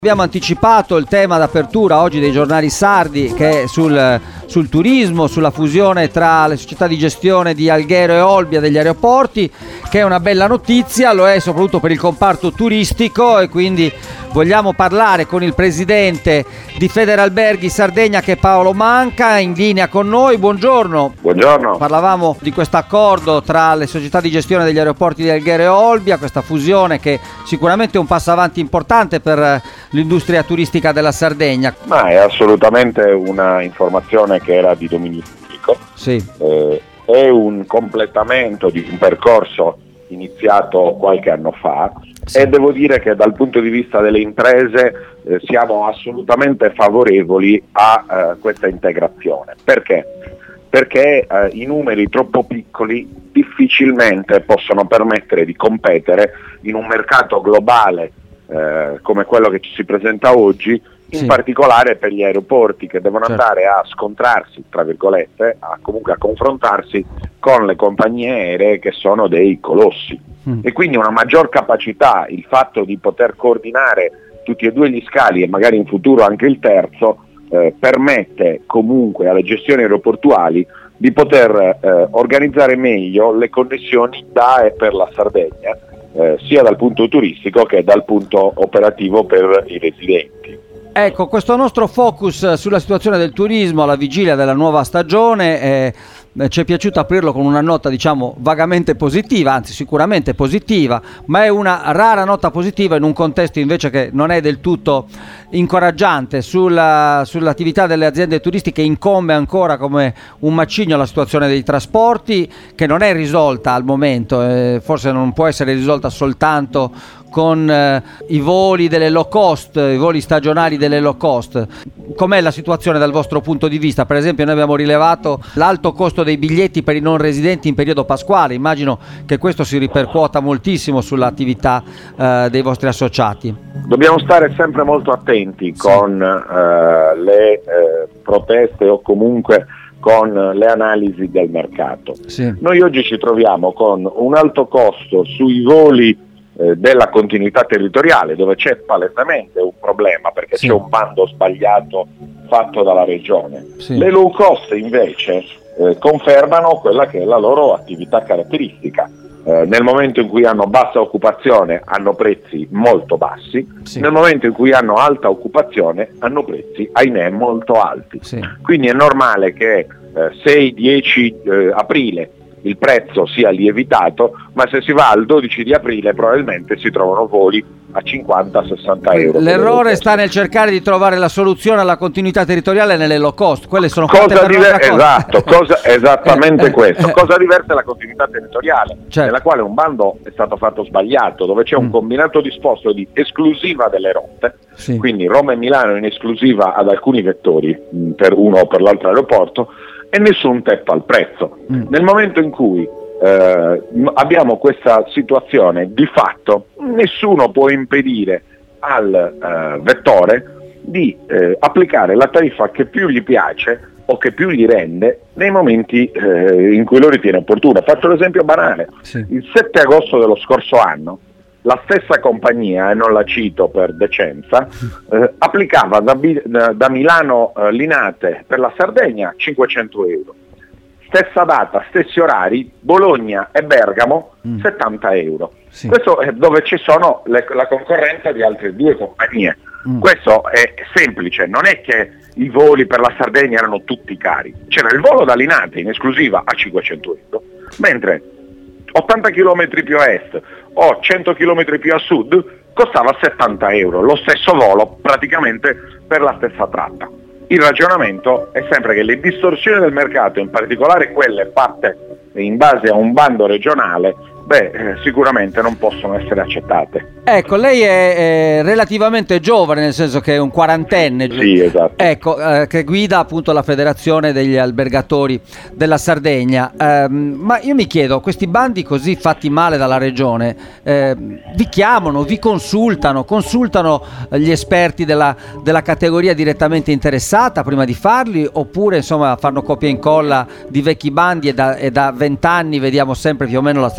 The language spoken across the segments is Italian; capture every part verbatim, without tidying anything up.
Abbiamo anticipato il tema d'apertura oggi dei giornali sardi, che è sul, sul turismo, sulla fusione tra le società di gestione di Alghero e Olbia degli aeroporti, che è una bella notizia, lo è soprattutto per il comparto turistico, e quindi vogliamo parlare con il presidente di Federalberghi Sardegna, che è Paolo Manca, in linea con noi. Buongiorno. Buongiorno. Parlavamo di questo accordo tra le società di gestione degli aeroporti di Alghero e Olbia, questa fusione che sicuramente è un passo avanti importante per l'industria turistica della Sardegna. Ma è assolutamente una informazione che era di dominio pubblico. Sì. Eh, è un completamento di un percorso iniziato qualche anno fa, sì. E devo dire che dal punto di vista delle imprese eh, siamo assolutamente favorevoli a eh, questa integrazione. Perché? Perché eh, i numeri troppo piccoli difficilmente possono permettere di competere in un mercato globale Eh, come quello che ci si presenta oggi, in sì. particolare per gli aeroporti, che devono certo. andare a scontrarsi, tra virgolette, a comunque a confrontarsi con le compagnie aeree che sono dei colossi. Mm. E quindi una maggior capacità, il fatto di poter coordinare tutti e due gli scali e magari in futuro anche il terzo, eh, permette comunque alle gestioni aeroportuali di poter eh, organizzare meglio le connessioni da e per la Sardegna, Eh, sia dal punto turistico che dal punto operativo per i residenti. Ecco, questo nostro focus sulla situazione del turismo alla vigilia della nuova stagione, eh, ci è piaciuto aprirlo con una nota, diciamo, vagamente positiva, anzi sicuramente positiva, ma è una rara nota positiva in un contesto invece che non è del tutto incoraggiante. Sulla, sull'attività delle aziende turistiche incombe ancora come un macigno la situazione dei trasporti, che non è risolta al momento, eh, forse non può essere risolta soltanto con eh, i voli delle low cost, i voli stagionali delle low cost. Com'è la situazione dal vostro punto di vista? Per esempio, noi abbiamo rilevato l'alto costo dei biglietti per i non residenti in periodo pasquale. Immagino che questo si ripercuota moltissimo sull'attività eh, dei vostri associati. Dobbiamo stare sempre molto attenti sì. con eh, le eh, proteste o comunque con le analisi del mercato. Sì. Noi oggi ci troviamo con un alto costo sui voli della continuità territoriale, dove c'è palesemente un problema perché sì. c'è un bando sbagliato fatto dalla regione. Sì. Le low cost invece eh, confermano quella che è la loro attività caratteristica. Eh, nel momento in cui hanno bassa occupazione hanno prezzi molto bassi, sì. nel momento in cui hanno alta occupazione hanno prezzi, ahimè, molto alti. Sì. Quindi è normale che eh, sei dieci eh, aprile il prezzo sia lievitato, ma se si va al dodici di aprile probabilmente si trovano voli a cinquanta sessanta euro. L'errore sta nel cercare di trovare la soluzione alla continuità territoriale nelle low cost. Quelle sono cosa diver- esatto, cosa, esattamente eh, questo. Eh, cosa diversa è la continuità territoriale, certo. nella quale un bando è stato fatto sbagliato, dove c'è un mm. combinato disposto di esclusiva delle rotte, sì. quindi Roma e Milano in esclusiva ad alcuni vettori, mh, per uno o per l'altro aeroporto, e nessun tetto al prezzo. Mm. Nel momento in cui eh, abbiamo questa situazione, di fatto nessuno può impedire al eh, vettore di eh, applicare la tariffa che più gli piace o che più gli rende nei momenti eh, in cui lo ritiene opportuno. Faccio l'esempio banale. Sì. Il sette agosto dello scorso anno la stessa compagnia, e non la cito per decenza, eh, applicava da, da, da Milano eh, Linate per la Sardegna cinquecento euro. Stessa data, stessi orari, Bologna e Bergamo mm. settanta euro. Sì. Questo è dove ci sono le, la concorrenza di altre due compagnie. Mm. Questo è semplice, non è che i voli per la Sardegna erano tutti cari. C'era il volo da Linate in esclusiva a cinquecento euro, mentre ottanta chilometri più a est o cento chilometri più a sud costava settanta euro, lo stesso volo praticamente per la stessa tratta. Il ragionamento è sempre che le distorsioni del mercato, in particolare quelle fatte in base a un bando regionale, beh, eh, sicuramente non possono essere accettate. Ecco, lei è, è relativamente giovane, nel senso che è un quarantenne. Sì, esatto. Ecco, eh, che guida appunto la Federazione degli Albergatori della Sardegna. Eh, ma io mi chiedo, questi bandi così fatti male dalla regione, eh, vi chiamano, vi consultano, consultano gli esperti della, della categoria direttamente interessata prima di farli, oppure insomma fanno copia e incolla di vecchi bandi e da, e da vent'anni vediamo sempre più o meno la stessa formula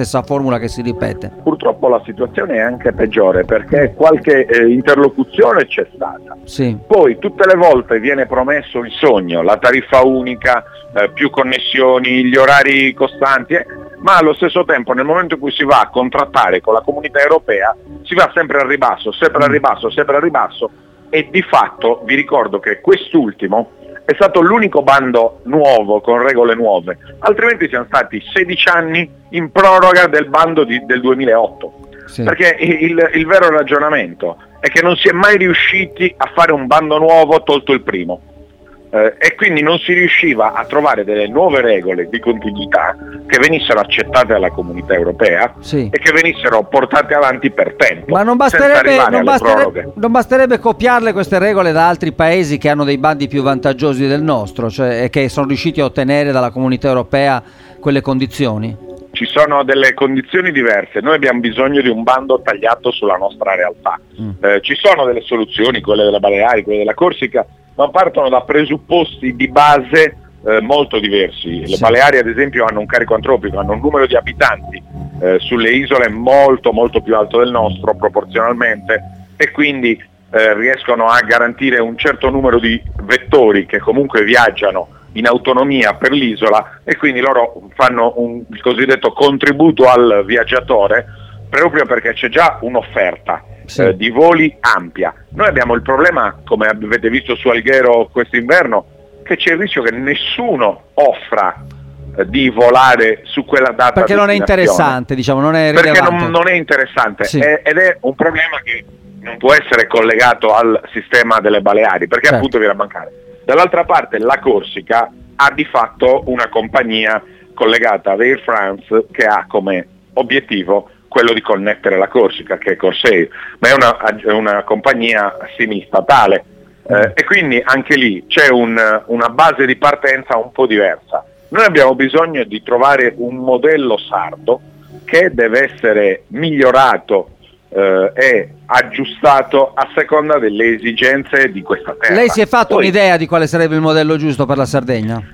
formula che si ripete. Purtroppo la situazione è anche peggiore, perché qualche eh, interlocuzione c'è stata. Sì. Poi tutte le volte viene promesso il sogno, la tariffa unica, eh, più connessioni, gli orari costanti, eh, ma allo stesso tempo nel momento in cui si va a contrattare con la comunità europea si va sempre al ribasso, sempre al ribasso, sempre al ribasso, e di fatto vi ricordo che quest'ultimo è stato l'unico bando nuovo con regole nuove, altrimenti siamo stati sedici anni in proroga del bando di, del duemilaotto, sì. Perché il, il vero ragionamento è che non si è mai riusciti a fare un bando nuovo tolto il primo. Eh, e quindi non si riusciva a trovare delle nuove regole di continuità che venissero accettate dalla comunità europea, sì. E che venissero portate avanti per tempo. Ma non basterebbe, non basterebbe, non basterebbe copiarle queste regole da altri paesi che hanno dei bandi più vantaggiosi del nostro, cioè che sono riusciti a ottenere dalla comunità europea quelle condizioni? Ci sono delle condizioni diverse, noi abbiamo bisogno di un bando tagliato sulla nostra realtà. Mm. Eh, ci sono delle soluzioni, quelle della Baleari, quelle della Corsica, ma partono da presupposti di base eh, molto diversi. Le sì. Baleari ad esempio hanno un carico antropico, hanno un numero di abitanti eh, sulle isole molto molto più alto del nostro proporzionalmente, e quindi eh, riescono a garantire un certo numero di vettori che comunque viaggiano in autonomia per l'isola, e quindi loro fanno un, il cosiddetto contributo al viaggiatore, proprio perché c'è già un'offerta. Sì. Eh, di voli ampia. Noi abbiamo il problema, come avete visto su Alghero quest'inverno, che c'è il rischio che nessuno offra eh, di volare su quella data, perché non è interessante, diciamo, non è perché non, non è interessante, sì. è, ed è un problema che non può essere collegato al sistema delle Baleari, perché certo. appunto viene a mancare. Dall'altra parte la Corsica ha di fatto una compagnia collegata ad Air France che ha come obiettivo quello di connettere la Corsica, che è Corsair, ma è una, è una compagnia semistatale, eh, e quindi anche lì c'è un, una base di partenza un po' diversa. Noi abbiamo bisogno di trovare un modello sardo che deve essere migliorato eh, e aggiustato a seconda delle esigenze di questa terra. Lei si è fatto Poi, un'idea di quale sarebbe il modello giusto per la Sardegna?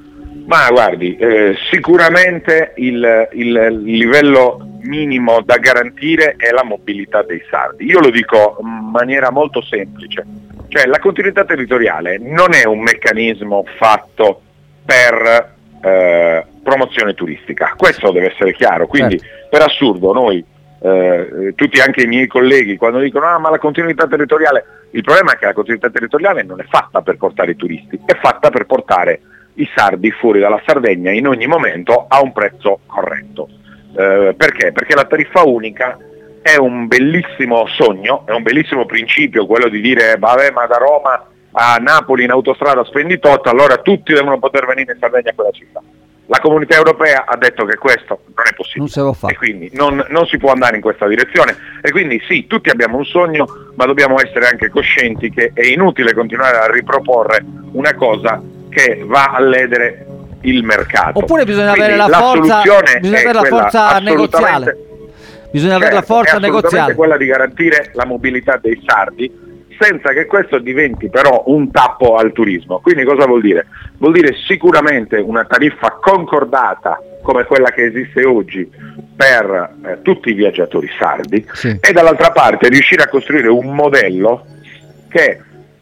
Ma guardi, eh, sicuramente il, il livello minimo da garantire è la mobilità dei sardi. Io lo dico in maniera molto semplice, cioè la continuità territoriale non è un meccanismo fatto per eh, promozione turistica, questo deve essere chiaro, quindi certo. Per assurdo noi, eh, tutti anche i miei colleghi, quando dicono ah ma la continuità territoriale, il problema è che la continuità territoriale non è fatta per portare i turisti, è fatta per portare i sardi fuori dalla Sardegna in ogni momento a un prezzo corretto. Eh, perché? Perché la tariffa unica è un bellissimo sogno, è un bellissimo principio quello di dire vabbè ma da Roma a Napoli in autostrada spendi tot, allora tutti devono poter venire in Sardegna a quella città. La comunità europea ha detto che questo non è possibile, non e quindi non, non si può andare in questa direzione, e quindi sì, tutti abbiamo un sogno, ma dobbiamo essere anche coscienti che è inutile continuare a riproporre una cosa che va a ledere il mercato. Oppure bisogna quindi avere la, la forza, bisogna avere la forza negoziale. Bisogna certo, avere la forza è negoziale. Quella di garantire la mobilità dei sardi, senza che questo diventi però un tappo al turismo. Quindi cosa vuol dire? Vuol dire sicuramente una tariffa concordata come quella che esiste oggi per eh, tutti i viaggiatori sardi, sì. E dall'altra parte riuscire a costruire un modello che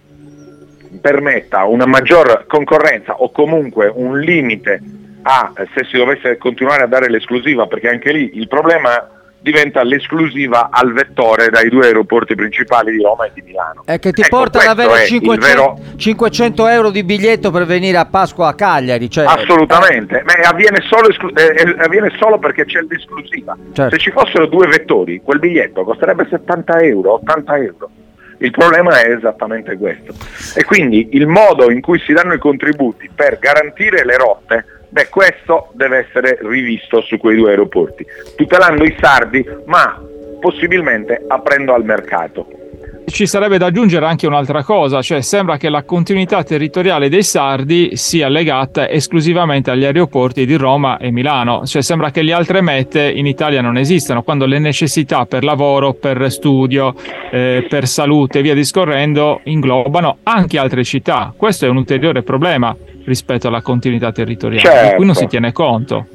permetta una maggior concorrenza o comunque un limite a se si dovesse continuare a dare l'esclusiva, perché anche lì il problema diventa l'esclusiva al vettore dai due aeroporti principali di Roma e di Milano. È che ti ecco, porta ad avere cinquecento, vero... cinquecento euro di biglietto per venire a Pasqua a Cagliari. Cioè... Assolutamente, eh... ma avviene solo, esclu... eh, avviene solo perché c'è l'esclusiva. Certo. Se ci fossero due vettori, quel biglietto costerebbe settanta euro, ottanta euro. Il problema è esattamente questo. E quindi il modo in cui si danno i contributi per garantire le rotte, beh, questo deve essere rivisto su quei due aeroporti, tutelando i sardi, ma possibilmente aprendo al mercato. Ci sarebbe da aggiungere anche un'altra cosa, cioè sembra che la continuità territoriale dei sardi sia legata esclusivamente agli aeroporti di Roma e Milano, cioè sembra che le altre mete in Italia non esistano, quando le necessità per lavoro, per studio, eh, per salute e via discorrendo inglobano anche altre città. Questo è un ulteriore problema rispetto alla continuità territoriale, certo. di cui non si tiene conto. Uh,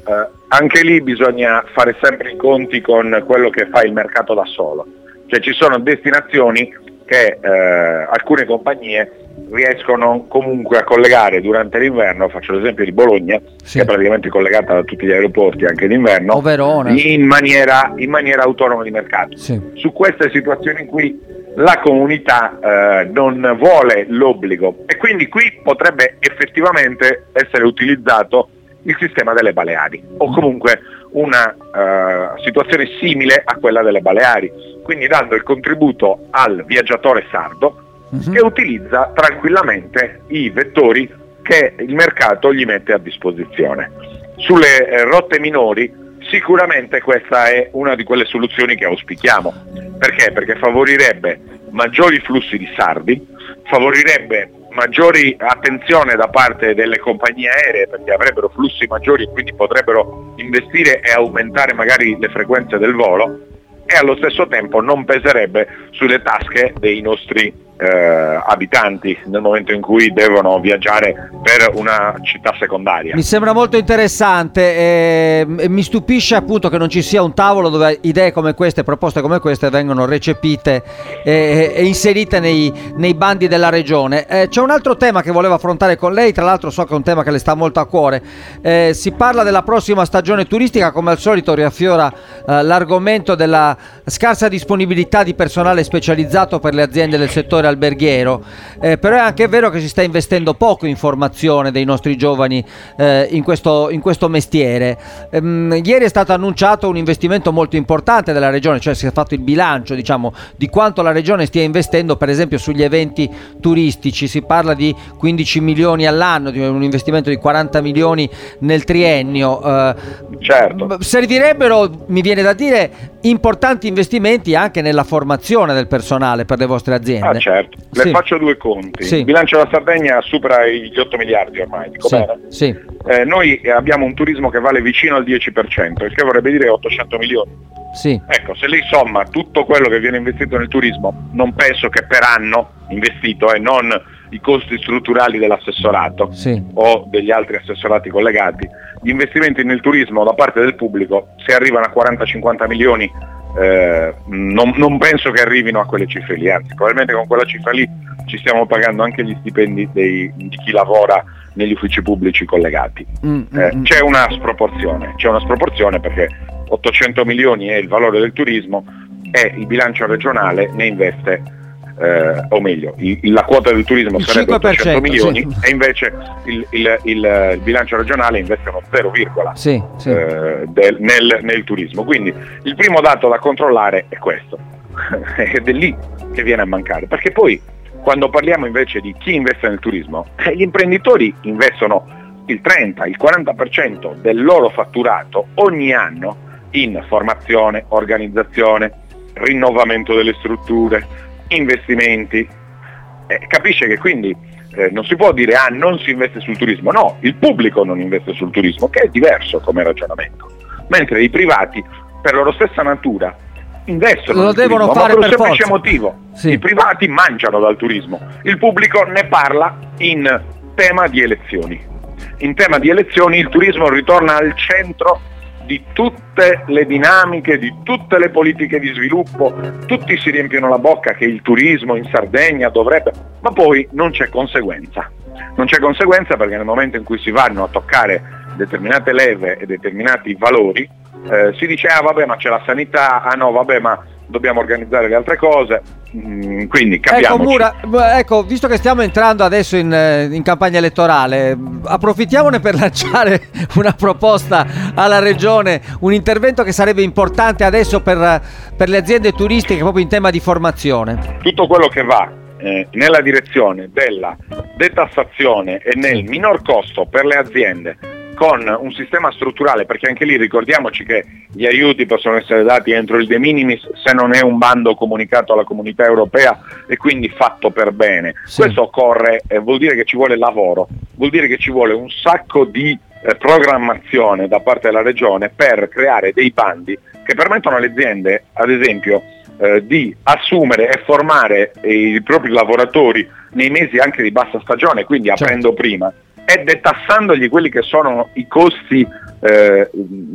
anche lì bisogna fare sempre i conti con quello che fa il mercato da solo, cioè ci sono destinazioni che eh, alcune compagnie riescono comunque a collegare durante l'inverno. Faccio l'esempio di Bologna, sì, che è praticamente collegata da tutti gli aeroporti anche d'inverno, o Verona, in maniera, in maniera autonoma di mercato. Sì. Su queste situazioni qui la comunità eh, non vuole l'obbligo, e quindi qui potrebbe effettivamente essere utilizzato il sistema delle Baleari, o comunque una uh, situazione simile a quella delle Baleari, quindi dando il contributo al viaggiatore sardo, uh-huh, che utilizza tranquillamente i vettori che il mercato gli mette a disposizione. Sulle eh, rotte minori sicuramente questa è una di quelle soluzioni che auspichiamo. Perché? Perché favorirebbe maggiori flussi di sardi, favorirebbe maggiori attenzione da parte delle compagnie aeree, perché avrebbero flussi maggiori e quindi potrebbero investire e aumentare magari le frequenze del volo, e allo stesso tempo non peserebbe sulle tasche dei nostri eh, abitanti nel momento in cui devono viaggiare per una città secondaria. Mi sembra molto interessante e mi stupisce appunto che non ci sia un tavolo dove idee come queste, proposte come queste vengono recepite e, e inserite nei, nei bandi della regione. Eh, c'è un altro tema che volevo affrontare con lei, tra l'altro so che è un tema che le sta molto a cuore. Eh, si parla della prossima stagione turistica, come al solito riaffiora eh, l'argomento della scarsa disponibilità di personale specializzato per le aziende del settore alberghiero, eh, però è anche vero che si sta investendo poco in formazione dei nostri giovani eh, in, questo, in questo mestiere. Ehm, ieri è stato annunciato un investimento molto importante della regione, cioè si è fatto il bilancio, diciamo, di quanto la regione stia investendo per esempio sugli eventi turistici. Si parla di quindici milioni all'anno, di un investimento di quaranta milioni nel triennio. Eh, certo. Servirebbero, mi viene da dire, importanti investimenti anche nella formazione del personale per le vostre aziende. Ah, certo. Le sì. faccio due conti. Sì. Il bilancio della Sardegna supera gli otto miliardi ormai, dico sì. bene? Sì. Eh, noi abbiamo un turismo che vale vicino al dieci per cento, il che vorrebbe dire ottocento milioni. Sì. Ecco, se lei somma tutto quello che viene investito nel turismo, non penso che per anno investito, e eh, non i costi strutturali dell'assessorato, sì, o degli altri assessorati collegati, gli investimenti nel turismo da parte del pubblico, se arrivano a quaranta cinquanta milioni, eh, non, non penso che arrivino a quelle cifre lì, anzi probabilmente con quella cifra lì ci stiamo pagando anche gli stipendi dei, di chi lavora negli uffici pubblici collegati. Mm, eh, mm, c'è una sproporzione, c'è una sproporzione perché ottocento milioni è il valore del turismo e il bilancio regionale ne investe, eh, o meglio, il, la quota del turismo il sarebbe ottocento milioni, sì, e invece il, il, il, il bilancio regionale investe uno zero, sì, sì. eh, del, nel, nel turismo. Quindi il primo dato da controllare è questo ed è lì che viene a mancare, perché poi quando parliamo invece di chi investe nel turismo, eh, gli imprenditori investono il trenta, il quaranta per cento del loro fatturato ogni anno in formazione, organizzazione, rinnovamento delle strutture, investimenti. Eh, capisce che quindi eh, non si può dire ah non si investe sul turismo, no, il pubblico non investe sul turismo, che è diverso come ragionamento, mentre i privati per loro stessa natura investono, lo devono fare ma per un per semplice forza. motivo, sì. I privati mangiano dal turismo, il pubblico ne parla in tema di elezioni. In tema di elezioni il turismo ritorna al centro di tutte le dinamiche, di tutte le politiche di sviluppo. Tutti si riempiono la bocca che il turismo in Sardegna dovrebbe, ma poi non c'è conseguenza. Non c'è conseguenza perché nel momento in cui si vanno a toccare determinate leve e determinati valori, eh, si dice ah vabbè ma c'è la sanità, ah no vabbè ma dobbiamo organizzare le altre cose. Mm, quindi capiamoci. Ecco, Mura, ecco, visto che stiamo entrando adesso in, in campagna elettorale, approfittiamone per lanciare una proposta alla regione, un intervento che sarebbe importante adesso per, per le aziende turistiche proprio in tema di formazione. Tutto quello che va eh, nella direzione della detassazione e nel minor costo per le aziende, con un sistema strutturale, perché anche lì ricordiamoci che gli aiuti possono essere dati entro il de minimis se non è un bando comunicato alla comunità europea e quindi fatto per bene. Sì. Questo occorre, eh, vuol dire che ci vuole lavoro, vuol dire che ci vuole un sacco di eh, programmazione da parte della regione per creare dei bandi che permettono alle aziende, ad esempio, eh, di assumere e formare eh, i propri lavoratori nei mesi anche di bassa stagione, quindi aprendo certo. prima, e detassandogli quelli che sono i costi eh,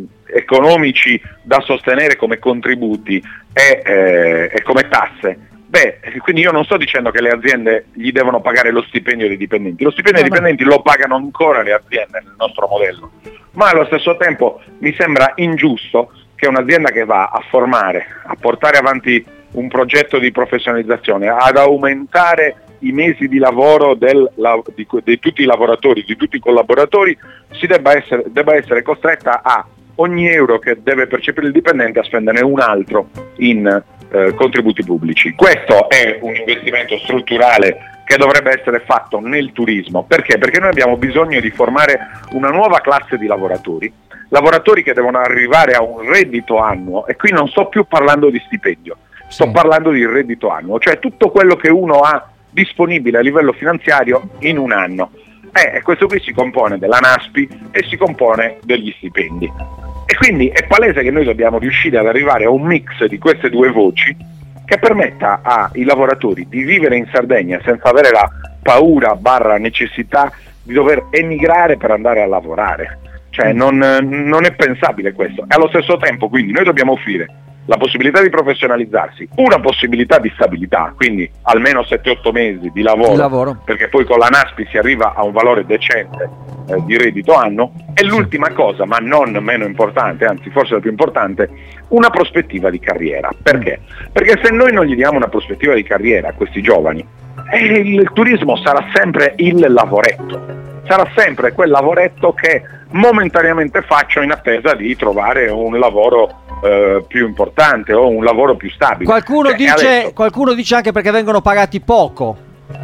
economici da sostenere come contributi e, eh, e come tasse, beh, quindi io non sto dicendo che le aziende gli devono pagare lo stipendio dei dipendenti, lo stipendio dei dipendenti lo pagano ancora le aziende nel nostro modello, ma allo stesso tempo mi sembra ingiusto che un'azienda che va a formare, a portare avanti un progetto di professionalizzazione, ad aumentare i mesi di lavoro del, la, di, di tutti i lavoratori, di tutti i collaboratori, si debba essere, debba essere costretta a ogni euro che deve percepire il dipendente a spenderne un altro in eh, contributi pubblici. Questo è un investimento strutturale che dovrebbe essere fatto nel turismo. Perché? Perché noi abbiamo bisogno di formare una nuova classe di lavoratori, lavoratori che devono arrivare a un reddito annuo, e qui non sto più parlando di stipendio, sto sì. parlando di reddito annuo, cioè tutto quello che uno ha disponibile a livello finanziario in un anno. Eh, questo qui si compone della NASPI e si compone degli stipendi. E quindi è palese che noi dobbiamo riuscire ad arrivare a un mix di queste due voci che permetta ai lavoratori di vivere in Sardegna senza avere la paura barra necessità di dover emigrare per andare a lavorare. Cioè non, non è pensabile questo. E allo stesso tempo quindi noi dobbiamo offrire la possibilità di professionalizzarsi, una possibilità di stabilità, quindi almeno sette otto mesi di lavoro, di lavoro, perché poi con la NASPI si arriva a un valore decente eh, di reddito anno, e l'ultima cosa, ma non meno importante, anzi forse la più importante, una prospettiva di carriera. Perché? Perché se noi non gli diamo una prospettiva di carriera a questi giovani, eh, il turismo sarà sempre il lavoretto, sarà sempre quel lavoretto che momentaneamente faccio in attesa di trovare un lavoro Uh, più importante o un lavoro più stabile. Qualcuno, cioè, dice, adesso, qualcuno dice anche perché vengono pagati poco.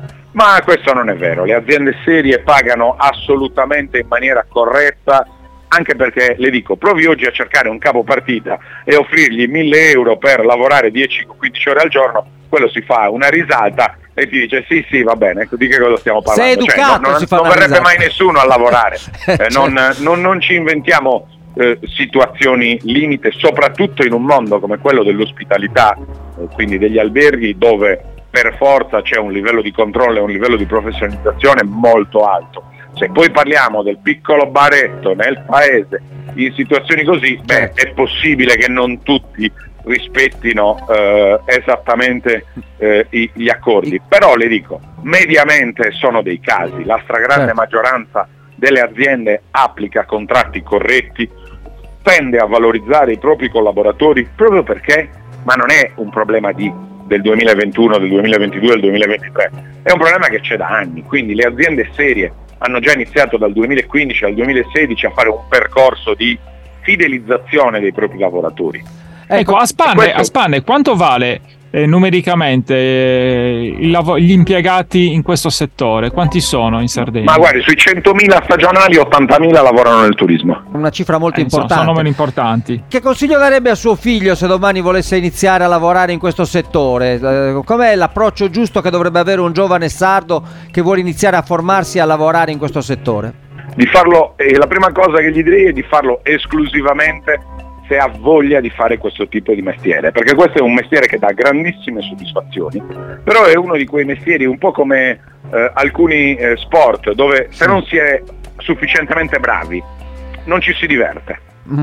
Ma questo non è vero, le aziende serie pagano assolutamente in maniera corretta, anche perché, le dico, provi oggi a cercare un capo partita e offrirgli mille euro per lavorare dieci quindici ore al giorno, quello si fa una risata e ti dice sì sì va bene, di che cosa stiamo parlando? Sei educato, cioè, non, non, si fa non una verrebbe risata. mai nessuno a lavorare. eh, certo. non, non, non ci inventiamo Eh, situazioni limite, soprattutto in un mondo come quello dell'ospitalità, eh, quindi degli alberghi, dove per forza c'è un livello di controllo e un livello di professionalizzazione molto alto. Se poi parliamo del piccolo baretto nel paese, in situazioni così, beh, è possibile che non tutti rispettino eh, esattamente eh, i, gli accordi, però le dico, mediamente sono dei casi, la stragrande certo. maggioranza delle aziende applica contratti corretti, tende a valorizzare i propri collaboratori proprio perché, ma non è un problema di, del duemilaventuno, del duemilaventidue, del duemilaventitré, è un problema che c'è da anni, quindi le aziende serie hanno già iniziato dal duemilaquindici al duemilasedici a fare un percorso di fidelizzazione dei propri lavoratori. Ecco, a spanne, questo... a spanne quanto vale eh, numericamente eh, il lav- gli impiegati in questo settore? Quanti sono in Sardegna? Ma guardi, sui centomila stagionali ottantamila lavorano nel turismo. Una cifra molto eh, importante. Sono numeri importanti. Che consiglio darebbe a suo figlio se domani volesse iniziare a lavorare in questo settore? Eh, com'è l'approccio giusto che dovrebbe avere un giovane sardo che vuole iniziare a formarsi e a lavorare in questo settore? Di farlo, eh, la prima cosa che gli direi è di farlo esclusivamente se ha voglia di fare questo tipo di mestiere, perché questo è un mestiere che dà grandissime soddisfazioni, però è uno di quei mestieri un po' come eh, alcuni eh, sport, dove se non si è sufficientemente bravi non ci si diverte,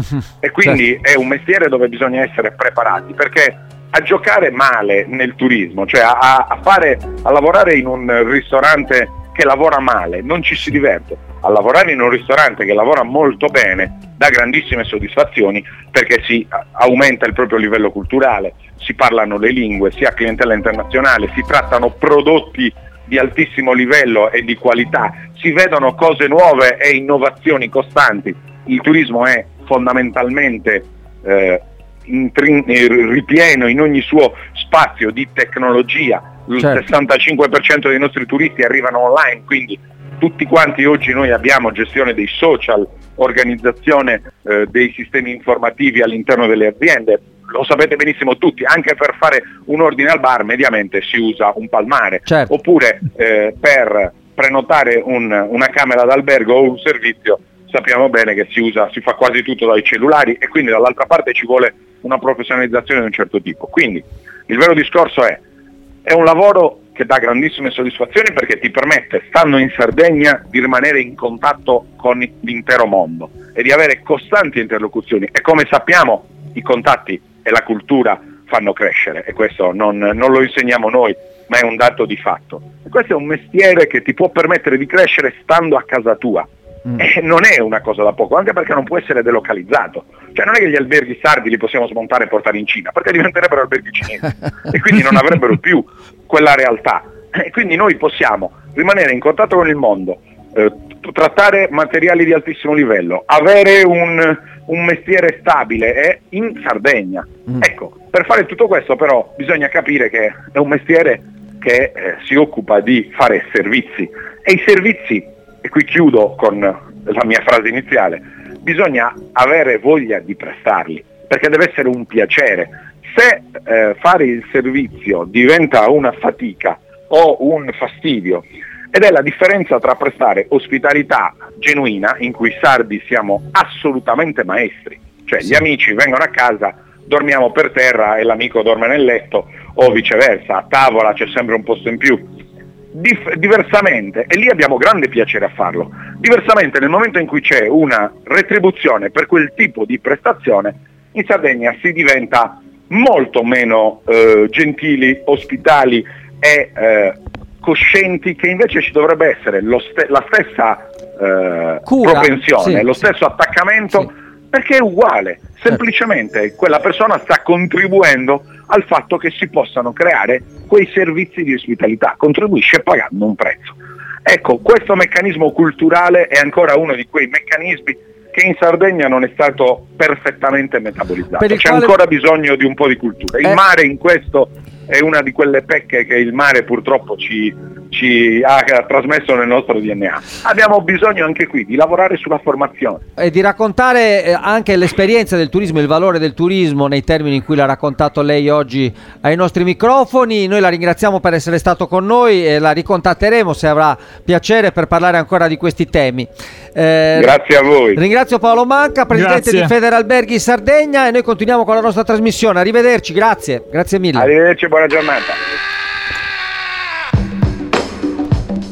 e quindi è un mestiere dove bisogna essere preparati, perché a giocare male nel turismo, cioè a, a fare a lavorare in un ristorante che lavora male, non ci si diverte. A lavorare in un ristorante che lavora molto bene dà grandissime soddisfazioni, perché si aumenta il proprio livello culturale, si parlano le lingue, si ha clientela internazionale, si trattano prodotti di altissimo livello e di qualità, si vedono cose nuove e innovazioni costanti. Il turismo è fondamentalmente eh, intrin- ripieno in ogni suo spazio di tecnologia. Il certo. sessantacinque per cento dei nostri turisti arrivano online, quindi tutti quanti oggi noi abbiamo gestione dei social, organizzazione eh, dei sistemi informativi all'interno delle aziende. Lo sapete benissimo tutti, anche per fare un ordine al bar mediamente si usa un palmare, certo. oppure eh, per prenotare un, una camera d'albergo o un servizio sappiamo bene che si usa, si fa quasi tutto dai cellulari, e quindi dall'altra parte ci vuole una professionalizzazione di un certo tipo. Quindi il vero discorso è È un lavoro che dà grandissime soddisfazioni, perché ti permette, stando in Sardegna, di rimanere in contatto con l'intero mondo. e di avere costanti interlocuzioni, e come sappiamo i contatti e la cultura fanno crescere, e questo non, non lo insegniamo noi, ma è un dato di fatto. E questo è un mestiere che ti può permettere di crescere stando a casa tua, mm. e non è una cosa da poco, anche perché non può essere delocalizzato. Cioè non è che gli alberghi sardi li possiamo smontare e portare in Cina, perché diventerebbero alberghi cinesi e quindi non avrebbero più quella realtà. E quindi noi possiamo rimanere in contatto con il mondo, eh, trattare materiali di altissimo livello, avere un, un mestiere stabile e in Sardegna. Mm. Ecco, per fare tutto questo però bisogna capire che è un mestiere che eh, si occupa di fare servizi, e i servizi, e qui chiudo con la mia frase iniziale, bisogna avere voglia di prestarli, perché deve essere un piacere. Se eh, fare il servizio diventa una fatica o un fastidio, ed è la differenza tra prestare ospitalità genuina, in cui i sardi siamo assolutamente maestri, cioè gli amici vengono a casa, dormiamo per terra e l'amico dorme nel letto, o viceversa, a tavola c'è sempre un posto in più. Dif- diversamente, e lì abbiamo grande piacere a farlo, diversamente nel momento in cui c'è una retribuzione per quel tipo di prestazione, in Sardegna si diventa molto meno eh, gentili, ospitali e eh, coscienti, che invece ci dovrebbe essere lo ste- la stessa eh, propensione, sì, lo stesso sì. attaccamento, sì. perché è uguale, semplicemente quella persona sta contribuendo al fatto che si possano creare quei servizi di ospitalità, contribuisce pagando un prezzo. Ecco, questo meccanismo culturale è ancora uno di quei meccanismi che in Sardegna non è stato perfettamente metabolizzato, c'è quale... ancora bisogno di un po' di cultura. Il eh... mare in questo è una di quelle pecche che il mare purtroppo ci, ci ha trasmesso nel nostro D N A. Abbiamo bisogno anche qui di lavorare sulla formazione e di raccontare anche l'esperienza del turismo, il valore del turismo nei termini in cui l'ha raccontato lei oggi ai nostri microfoni. Noi la ringraziamo per essere stato con noi e la ricontatteremo se avrà piacere per parlare ancora di questi temi. Eh, grazie a voi. Ringrazio Paolo Manca, presidente grazie. di Federalberghi Sardegna, e noi continuiamo con la nostra trasmissione. Arrivederci, grazie, grazie mille. Arrivederci, buona giornata.